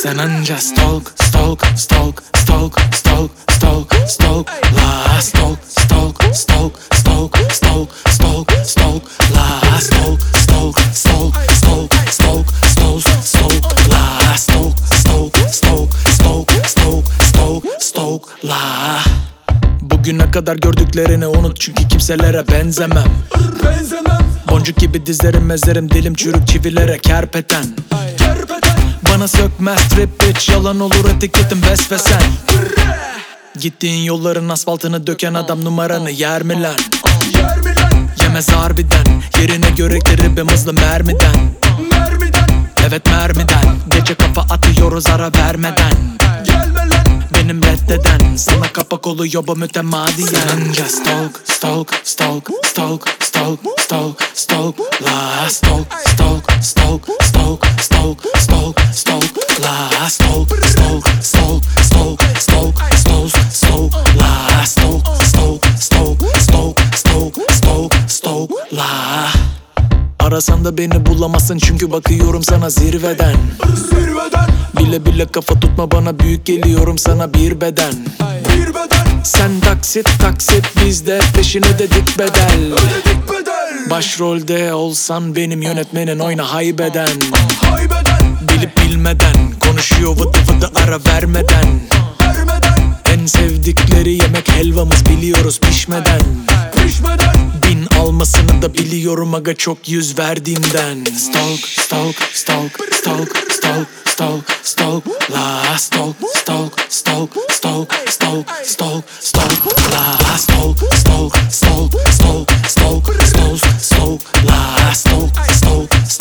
Sen anca stalk, stalk, stalk, stalk, stalk, stalk, stalk, la stalk, stalk, stalk, stalk, stalk, stalk, stalk, la stalk, stalk, stalk, stalk, stalk, stalk, stalk, la stalk, stalk, stalk, stalk, stalk, stalk, stalk, la. Bugüne kadar gördüklerini unut çünkü kimselere benzemem. Boncuk gibi dizlerim mezlerim, dilim çürük çivilere kerpeten. Bana sökmez trip bitch, yalan olur etiketim vesvesen. Gittiğin yolların asfaltını döken adam numaranı yer mi lan? Yemez harbiden, yerine göre tribim hızlı mermiden. Evet mermiden, gece kafa atıyoruz ara vermeden. Benim reddeden, sana kapak oluyor bu mütemadiyen. Sen anca stalk, stalk, stalk, stalk, stalk, stalk, stalk, la stalk, stalk, stalk, stalk, stalk, stalk, stalk, la stalk, stalk, stalk, stalk, stalk, stalk, stalk, la stalk, stalk, stalk, stalk, stalk, stalk, stalk, la. Arasan da beni bulamazsın çünkü bakıyorum sana zirveden. Bile bile kafa tutma bana, büyük geliyorum sana bir beden. Sen taksit taksit, bizde peşine dedik bedel. Başrolde olsan benim yönetmenin, oyna haybeden. Bilip bilmeden konuşuyor vıdı vıdı ara vermeden. En sevdikleri yemek helvamız, biliyoruz pişmeden. Bin almasını da biliyorum aga, çok yüz verdiğimden. Stalk, stalk, stalk, stalk, stalk, stalk, stalk, la stalk, stalk, stalk, stalk, stalk, stalk, stalk, la stalk, stalk, stalk, stalk, stalk, stalk, stalk, la stalk, stalk,